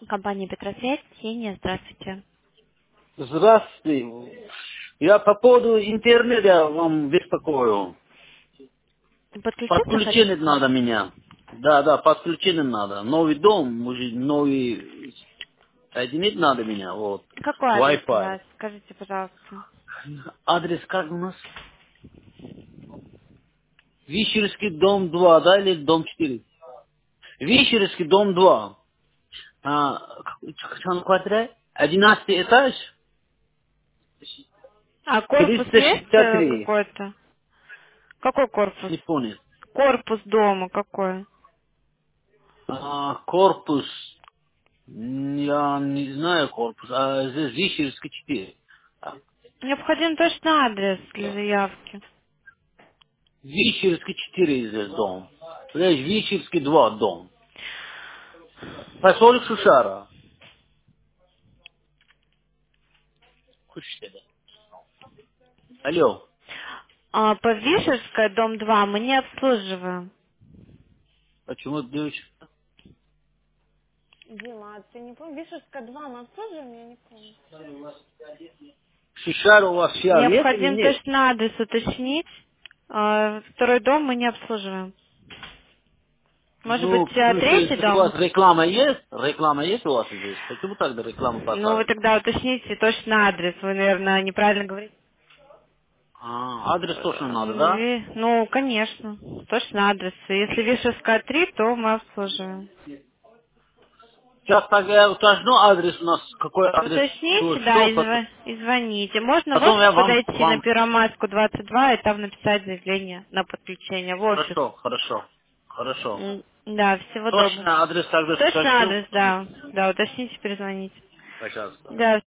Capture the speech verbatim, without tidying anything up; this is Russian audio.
Компания Петросвязь, Ксения, здравствуйте. Здравствуйте. Я по поводу интернета вам беспокою. Подключиться Подключение хотите? надо меня. Да, да, подключение надо. Новый дом, может, новый соединить надо меня, вот. Какой адрес у Wi-Fi. вас? Скажите, пожалуйста. Адрес как у нас? Вишерский дом два, да, или дом четыре? Вишерский дом два. А, какой квадрат? Одиннадцатый этаж, А корпус триста есть шестьдесят э, три. какой-то? Какой корпус? Не понял. Корпус дома какой? А, корпус. Я не знаю корпус, а здесь Вишерский четыре. А, Необходим точно адрес для заявки. Вишерский четыре здесь дом. Здесь Вишерский два дом. Поселок Шушара. Хочешь это? Алло. А, по Вишерской, дом два, мы не обслуживаем. Почему девочка? Дима, а ты не помнишь? Вишерская два мы обслуживаем? Я не помню. Шушара у вас фиал есть или Необходим нет? точно адрес уточнить. А, второй дом мы не обслуживаем. Может быть, Ну, в а, смысле, третий если у дом? вас реклама есть, реклама есть у вас здесь, почему тогда рекламу Ну, вы поставили? тогда уточните точно адрес. Вы, наверное, неправильно говорите. А, адрес точно надо, М, да? Ви- Ну, конечно. Точно адрес. Если Вишерская три, то мы обслуживаем. Сейчас тогда я уточню адрес у нас, какой адрес, что, Уточните, да, что, и, потом, зва- и звоните. Можно в потом офис я вам, подойти на вам, Первомайскую двадцать два и там написать заявление на подключение в офис. хорошо, хорошо, хорошо. М, Да, всего доброго. Точно адрес тогда Точно скажу. адрес, да. Да, уточните, перезвоните. Пожалуйста. Да,